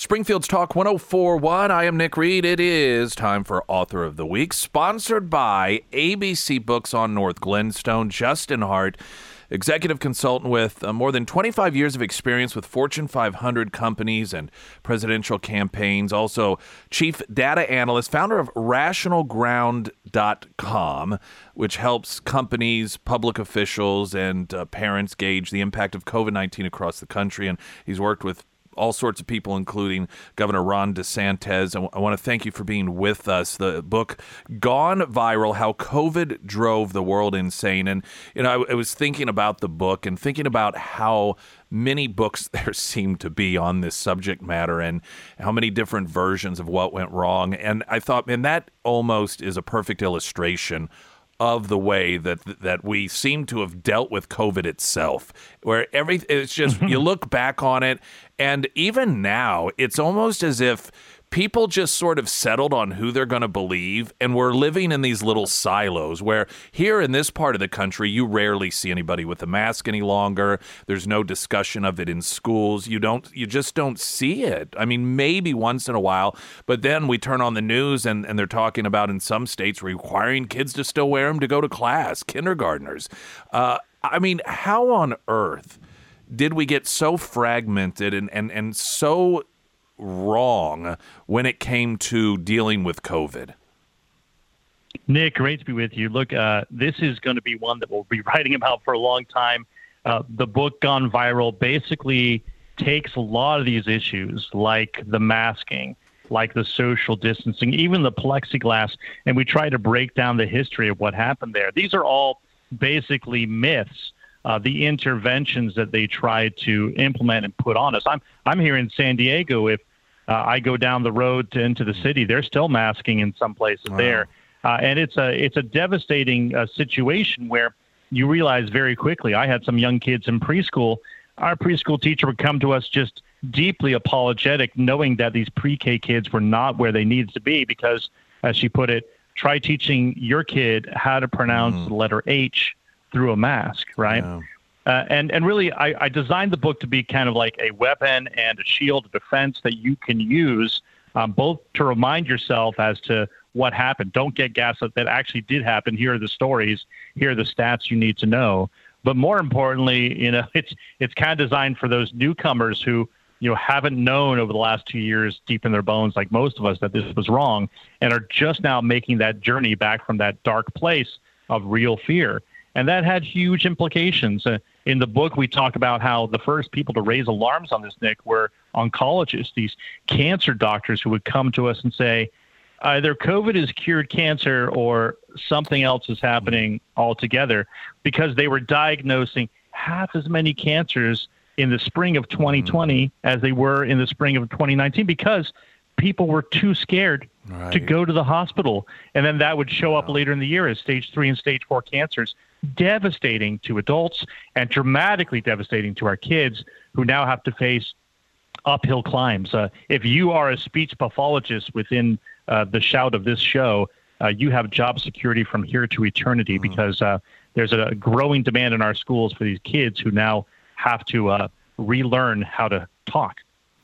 Springfield's Talk 104.1. I am Nick Reed. It is time for Author of the Week, sponsored by ABC Books on North Glenstone. Justin Hart, executive consultant with more than 25 years of experience with Fortune 500 companies and presidential campaigns. Also, chief data analyst, founder of RationalGround.com, which helps companies, public officials, and parents gauge the impact of COVID-19 across the country. And he's worked with all sorts of people, including Governor Ron DeSantis. I want to thank you for being with us. The book, Gone Viral, How COVID Drove the World Insane. And, you know, I was thinking about the book and thinking about how many books there seem to be on this subject matter and how many different versions of what went wrong. And I thought, man, that almost is a perfect illustration of the way that we seem to have dealt with COVID itself, where it's just, you look back on it, and even now, it's almost as if people just sort of settled on who they're going to believe, and we're living in these little silos where here in this part of the country, you rarely see anybody with a mask any longer. There's no discussion of it in schools. You just don't see it. I mean, maybe once in a while, but then we turn on the news and they're talking about in some states requiring kids to still wear them to go to class, kindergartners. I mean, how on earth did we get so fragmented and so wrong when it came to dealing with COVID? Nick, great to be with you. Look, this is going to be one that we'll be writing about for a long time. The book Gone Viral basically takes a lot of these issues, like the masking, like the social distancing, even the plexiglass, and we try to break down the history of what happened there. These are all basically myths. The interventions that they tried to implement and put on us. I'm here in San Diego. If I go down the road into the city, they're still masking in some places there. And it's a devastating situation where you realize very quickly. I had some young kids in preschool. Our preschool teacher would come to us just deeply apologetic, knowing that these pre-K kids were not where they needed to be because, as she put it, try teaching your kid how to pronounce the letter H through a mask, right? Yeah. And really, I designed the book to be kind of like a weapon and a shield of defense that you can use both to remind yourself as to what happened. Don't get gaslit. That actually did happen. Here are the stories. Here are the stats you need to know. But more importantly, you know, it's kind of designed for those newcomers who, you know, haven't known over the last 2 years deep in their bones, like most of us, that this was wrong and are just now making that journey back from that dark place of real fear. And that had huge implications. In the book, we talk about how the first people to raise alarms on this, Nick, were oncologists, these cancer doctors who would come to us and say, either COVID has cured cancer or something else is happening altogether, because they were diagnosing half as many cancers in the spring of 2020 as they were in the spring of 2019 because people were too scared to go to the hospital. And then that would show up later in the year as stage 3 and stage 4 cancers. Devastating to adults and dramatically devastating to our kids who now have to face uphill climbs. If you are a speech pathologist within the shout of this show, you have job security from here to eternity because there's a growing demand in our schools for these kids who now have to relearn how to talk.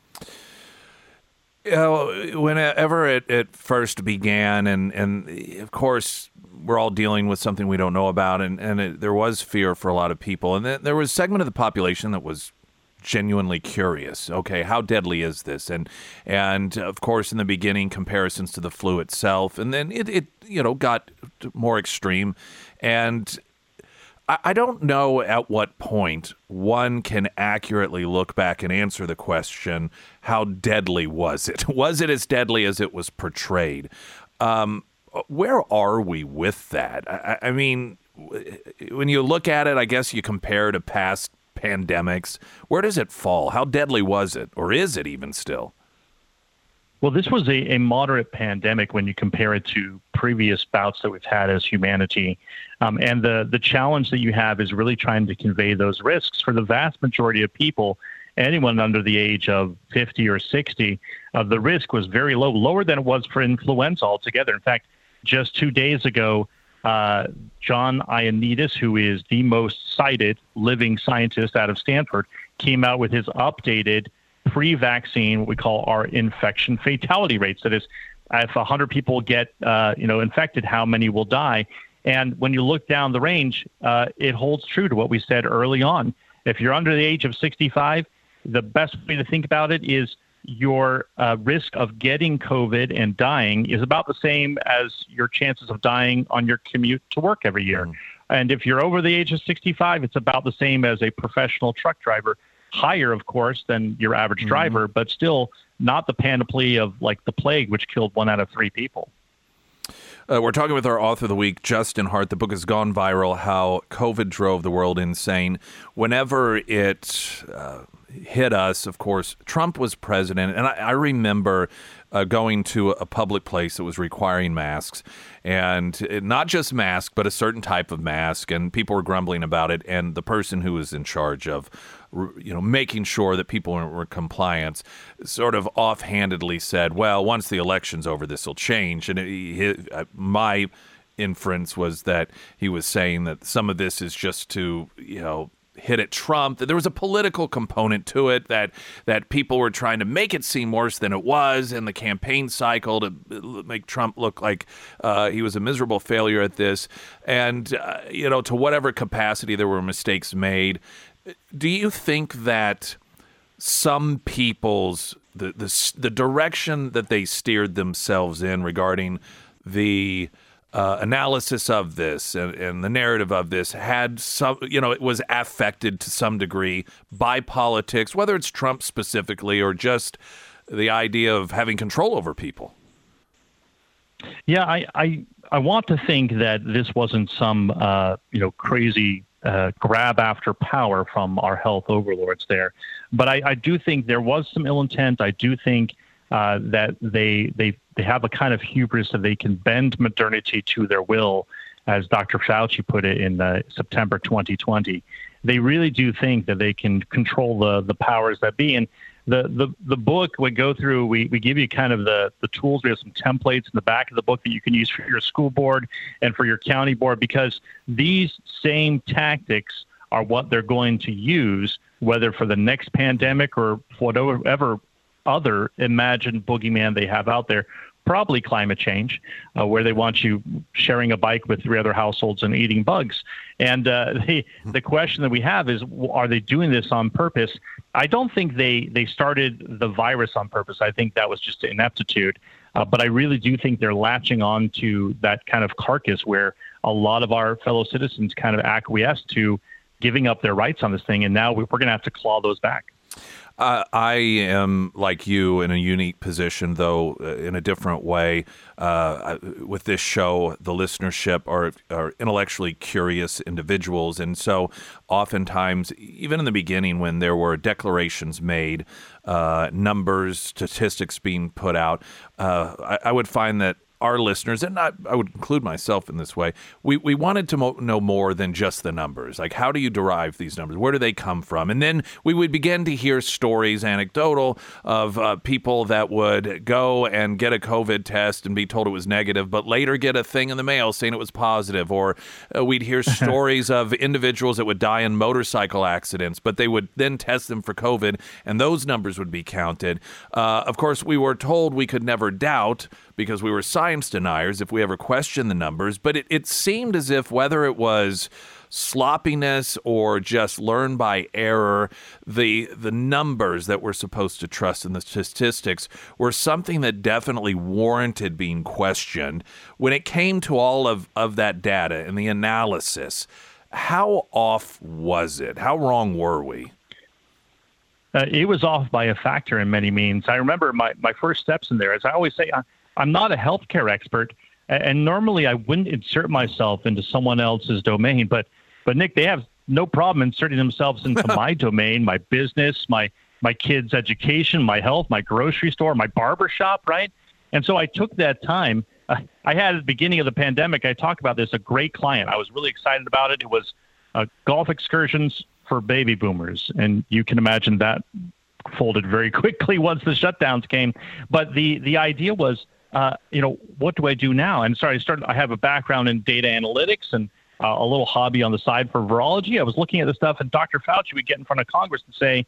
Whenever it first began, and of course, we're all dealing with something we don't know about, and there was fear for a lot of people. And there was a segment of the population that was genuinely curious. Okay, how deadly is this? And of course, in the beginning, comparisons to the flu itself, and then it got more extreme. And I don't know at what point one can accurately look back and answer the question, how deadly was it? Was it as deadly as it was portrayed? Where are we with that? I mean, when you look at it, I guess you compare to past pandemics. Where does it fall? How deadly was it? Or is it even still? Well, this was a moderate pandemic when you compare it to previous bouts that we've had as humanity. And the challenge that you have is really trying to convey those risks. For the vast majority of people, anyone under the age of 50 or 60, the risk was very low, lower than it was for influenza altogether. In fact, just 2 days ago, John Ioannidis, who is the most cited living scientist out of Stanford, came out with his updated pre-vaccine, what we call our infection fatality rates. That is, if 100 people get infected, how many will die? And when you look down the range, it holds true to what we said early on. If you're under the age of 65, the best way to think about it is your risk of getting COVID and dying is about the same as your chances of dying on your commute to work every year. And if you're over the age of 65, it's about the same as a professional truck driver. Higher, of course, than your average driver, but still not the panoply of like the plague, which killed 1 out of 3 people. We're talking with our author of the week, Justin Hart. The book has gone viral, How COVID Drove the World Insane. Whenever it hit us, of course, Trump was president. And I remember going to a public place that was requiring masks. And not just masks, but a certain type of mask. And people were grumbling about it. And the person who was in charge of making sure that people were in compliance sort of offhandedly said, well, once the election's over, this will change. And my inference was that he was saying that some of this is just to, hit at Trump. There was a political component to it that people were trying to make it seem worse than it was in the campaign cycle to make Trump look like he was a miserable failure at this. And, to whatever capacity there were mistakes made. Do you think that some people's the direction that they steered themselves in regarding the analysis of this and the narrative of this had some, it was affected to some degree by politics, whether it's Trump specifically or just the idea of having control over people? Yeah, I want to think that this wasn't some crazy grab after power from our health overlords there. But I do think there was some ill intent. I do think that they have a kind of hubris that they can bend modernity to their will, as Dr. Fauci put it in September 2020. They really do think that they can control the powers that be. And the book would go through, we give you kind of the tools. We have some templates in the back of the book that you can use for your school board and for your county board, because these same tactics are what they're going to use, whether for the next pandemic or whatever other imagined boogeyman they have out there. Probably climate change, where they want you sharing a bike with 3 other households and eating bugs. And the question that we have is, are they doing this on purpose? I don't think they started the virus on purpose. I think that was just ineptitude. But I really do think they're latching on to that kind of carcass where a lot of our fellow citizens kind of acquiesce to giving up their rights on this thing. And now we're going to have to claw those back. I am, like you, in a unique position, though in a different way. With this show, the listenership are intellectually curious individuals. And so oftentimes, even in the beginning, when there were declarations made, numbers, statistics being put out, I would find that our listeners, and I would include myself in this way, we wanted to know more than just the numbers. Like, how do you derive these numbers? Where do they come from? And then we would begin to hear stories, anecdotal, of people that would go and get a COVID test and be told it was negative, but later get a thing in the mail saying it was positive. Or we'd hear stories of individuals that would die in motorcycle accidents, but they would then test them for COVID, and those numbers would be counted. Of course, we were told we could never doubt, because we were science deniers if we ever questioned the numbers. But it seemed as if, whether it was sloppiness or just learn by error, the numbers that we're supposed to trust in the statistics were something that definitely warranted being questioned. When it came to all of that data and the analysis, how off was it? How wrong were we? It was off by a factor in many means. I remember my first steps in there, as I always say, I'm not a healthcare expert, and normally I wouldn't insert myself into someone else's domain. But Nick, they have no problem inserting themselves into my domain, my business, my kids' education, my health, my grocery store, my barber shop, right? And so I took that time. I had at the beginning of the pandemic, I talked about this, a great client. I was really excited about it. It was golf excursions for baby boomers, and you can imagine that folded very quickly once the shutdowns came. But the idea was, what do I do now? And I have a background in data analytics and a little hobby on the side for virology. I was looking at this stuff, and Dr. Fauci would get in front of Congress and say,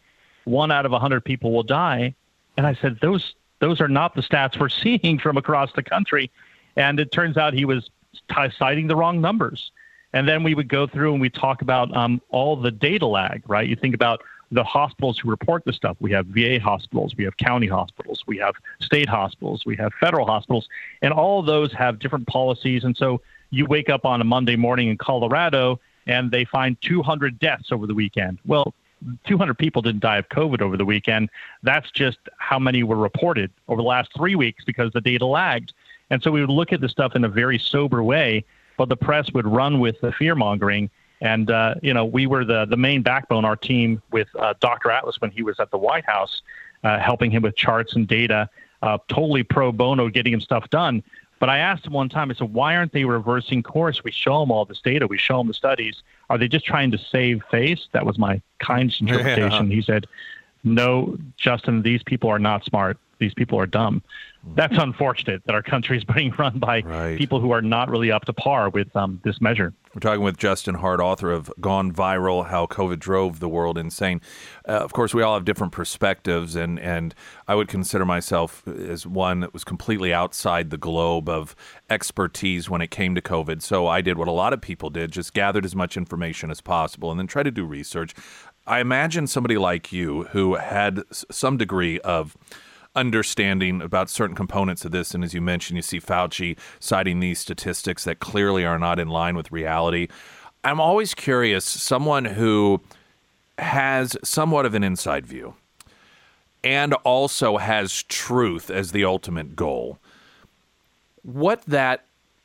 1 out of 100 people will die. And I said, those are not the stats we're seeing from across the country. And it turns out he was citing the wrong numbers. And then we would go through and we talk about all the data lag, right? You think about the hospitals who report this stuff. We have VA hospitals, we have county hospitals, we have state hospitals, we have federal hospitals, and all of those have different policies. And so you wake up on a Monday morning in Colorado and they find 200 deaths over the weekend. Well, 200 people didn't die of COVID over the weekend. That's just how many were reported over the last 3 weeks because the data lagged. And so we would look at the stuff in a very sober way, but the press would run with the fear mongering. And, we were the main backbone, our team with Dr. Atlas when he was at the White House, helping him with charts and data, totally pro bono, getting him stuff done. But I asked him one time, I said, why aren't they reversing course? We show them all this data. We show them the studies. Are they just trying to save face? That was my kind interpretation. Yeah. He said, no, Justin, these people are not smart. These people are dumb. That's unfortunate that our country is being run by people who are not really up to par with this measure. We're talking with Justin Hart, author of Gone Viral, How COVID Drove the World Insane. Of course, we all have different perspectives, and I would consider myself as one that was completely outside the globe of expertise when it came to COVID. So I did what a lot of people did, just gathered as much information as possible and then try to do research. I imagine somebody like you who had some degree of understanding about certain components of this, and as you mentioned, you see Fauci citing these statistics that clearly are not in line with reality. I'm always curious, someone who has somewhat of an inside view and also has truth as the ultimate goal, what that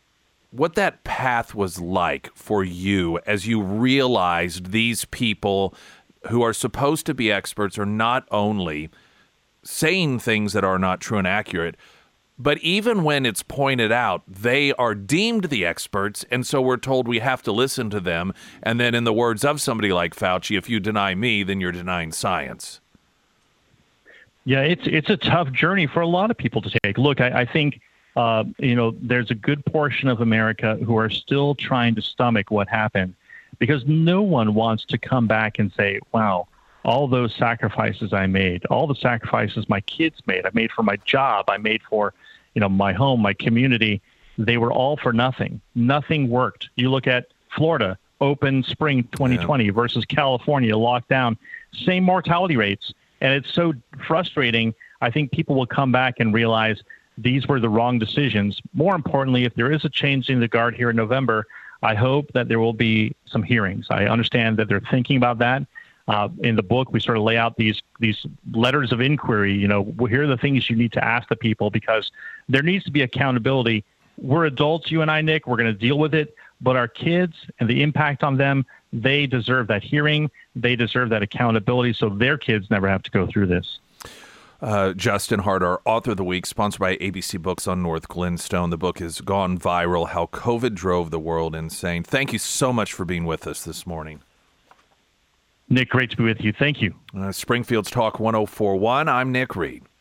path was like for you as you realized these people who are supposed to be experts are not only saying things that are not true and accurate, but even when it's pointed out, they are deemed the experts, and so we're told we have to listen to them. And then in the words of somebody like Fauci, if you deny me, then you're denying science. Yeah, it's a tough journey for a lot of people to take. Look, I think there's a good portion of America who are still trying to stomach what happened, because no one wants to come back and say, wow, all those sacrifices I made, all the sacrifices my kids made, I made for my job, I made for, my home, my community, they were all for nothing. Nothing worked. You look at Florida, open spring 2020 versus California, lockdown, same mortality rates. And it's so frustrating. I think people will come back and realize these were the wrong decisions. More importantly, if there is a change in the guard here in November, I hope that there will be some hearings. I understand that they're thinking about that. In the book, we sort of lay out these letters of inquiry. Here are the things you need to ask the people, because there needs to be accountability. We're adults, you and I, Nick. We're going to deal with it. But our kids and the impact on them, they deserve that hearing. They deserve that accountability so their kids never have to go through this. Justin Hart, our author of the week, sponsored by ABC Books on North Glenstone. The book has Gone Viral, How COVID Drove the World Insane. Thank you so much for being with us this morning. Nick, great to be with you. Thank you. Springfield's Talk 104.1. I'm Nick Reed.